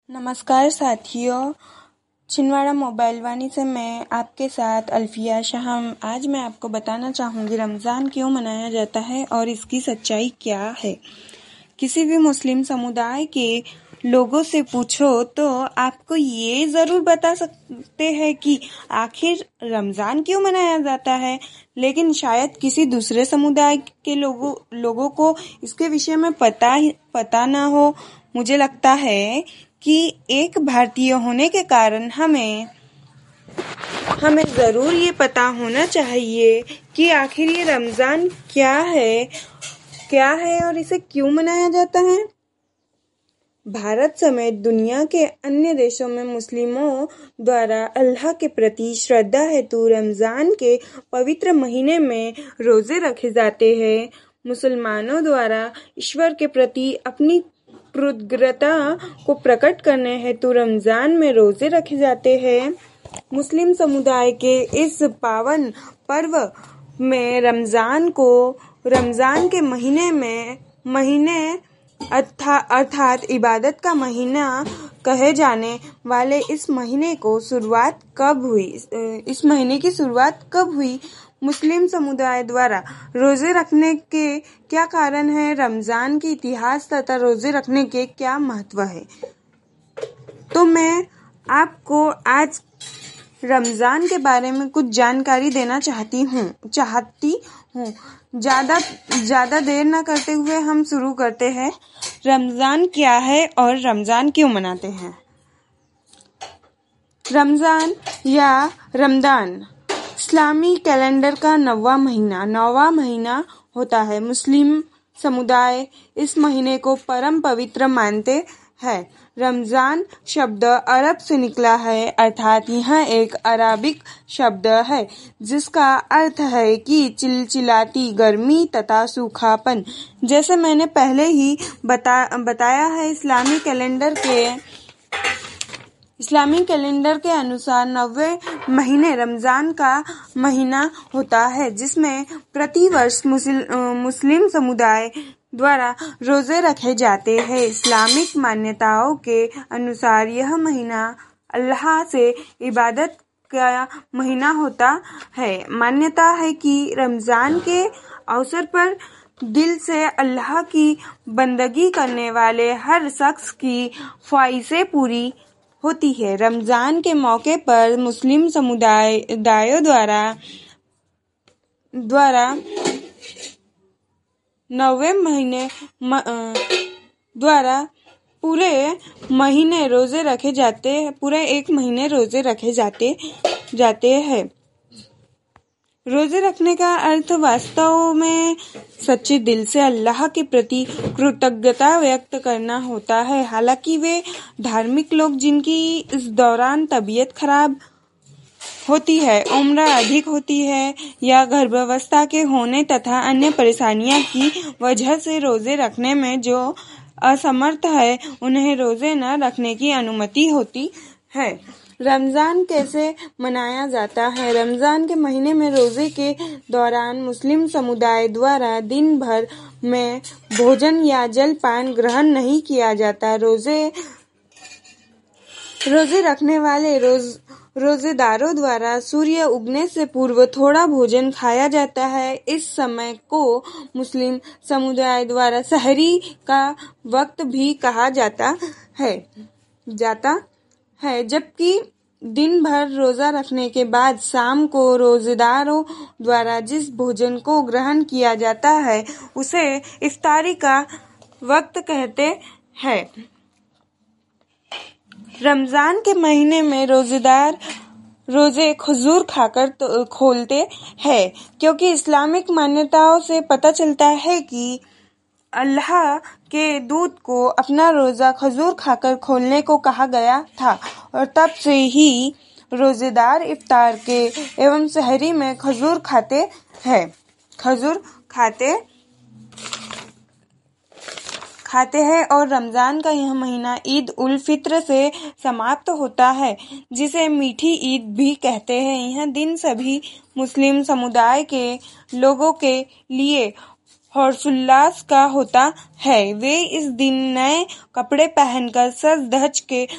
नमस्कार साथियों, छिंदवाड़ा मोबाइल वाणी से मैं आपके साथ अल्फिया शाह। आज मैं आपको बताना चाहूँगी रमज़ान क्यों मनाया जाता है और इसकी सच्चाई क्या है। किसी भी मुस्लिम समुदाय के लोगों से पूछो तो आपको ये ज़रूर बता सकते हैं कि आखिर रमज़ान क्यों मनाया जाता है, लेकिन शायद किसी दूसरे समुदाय के लोगों को इसके विषय में पता ना हो। मुझे लगता है कि एक भारतीय होने के कारण हमें ज़रूर ये पता होना चाहिए कि आखिर ये रमज़ान क्या है और इसे क्यों मनाया जाता है। भारत समेत दुनिया के अन्य देशों में मुस्लिमों द्वारा अल्लाह के प्रति श्रद्धा हेतु रमज़ान के पवित्र महीने में रोज़े रखे जाते हैं। मुसलमानों द्वारा ईश्वर के प्रति अपनी कृतज्ञता को प्रकट करने हेतु रमज़ान में रोज़े रखे जाते हैं। मुस्लिम समुदाय के इस पावन पर्व में रमज़ान के महीने अर्थात इबादत का महीना कहे जाने वाले इस महीने की शुरुआत कब हुई? मुस्लिम समुदाय द्वारा रोजे रखने के क्या कारण है? रमज़ान के इतिहास तथा रोजे रखने के क्या महत्व है? तो मैं आपको आज रमज़ान के बारे में कुछ जानकारी देना चाहती हूँ। ज़्यादा देर न करते हुए हम शुरू करते हैं। रमज़ान क्या है और रमज़ान क्यों मनाते हैं? रमज़ान या रमदान इस्लामी कैलेंडर का नौवां महीना होता है। मुस्लिम समुदाय इस महीने को परम पवित्र मानते हैं। रमज़ान शब्द अरब से निकला है, अर्थात यह एक अराबिक शब्द है जिसका अर्थ है कि चिलचिलाती गर्मी तथा सूखापन। जैसे मैंने पहले ही बताया है, इस्लामी कैलेंडर के अनुसार 90 महीने रमज़ान का महीना होता है, जिसमें प्रतिवर्ष मुस्लिम समुदाय द्वारा रोजे रखे जाते हैं। इस्लामिक मान्यताओं के अनुसार यह महीना अल्लाह से इबादत का महीना होता है। मान्यता है कि रमज़ान के अवसर पर दिल से अल्लाह की बंदगी करने वाले हर शख्स की ख्वाहिशें पूरी होती है। रमज़ान के मौके पर मुस्लिम समुदायों द्वारा 90 महीने पूरे एक महीने रोजे रखे जाते हैं। रोजे रखने का अर्थ वास्तव में सच्चे दिल से अल्लाह के प्रति कृतज्ञता व्यक्त करना होता है। हालांकि वे धार्मिक लोग जिनकी इस दौरान तबीयत खराब होती है, उम्र अधिक होती है या गर्भावस्था के होने तथा अन्य परेशानियों की वजह से रोजे रखने में जो असमर्थ है, उन्हें रोजे न रखने की अनुमति होती है। रमज़ान कैसे मनाया जाता है? रमज़ान के महीने में रोजे के दौरान मुस्लिम समुदाय द्वारा दिन भर में भोजन या जलपान ग्रहण नहीं किया जाता। रोजे रखने वाले रोजेदारों द्वारा सूर्य उगने से पूर्व थोड़ा भोजन खाया जाता है। इस समय को मुस्लिम समुदाय द्वारा सहरी का वक्त भी कहा जाता है, जबकि दिन भर रोजा रखने के बाद शाम को रोजेदारों द्वारा जिस भोजन को ग्रहण किया जाता है उसे इफ्तारी का वक्त कहते हैं। रमज़ान के महीने में रोजेदार रोजे खजूर खाकर खोलते हैं, क्योंकि इस्लामिक मान्यताओं से पता चलता है कि अल्लाह के दूत को अपना रोजा खजूर खाकर खोलने को कहा गया था और तब से ही रोजेदार इफ्तार के एवं सहरी में खजूर खाते हैं और रमज़ान का यह महीना ईद उल फित्र से समाप्त होता है, जिसे मीठी ईद भी कहते हैं। यह दिन सभी मुस्लिम समुदाय के लोगों के लिए हर्षोल्लास का होता है। वे इस दिन नए कपड़े पहनकर सज धज के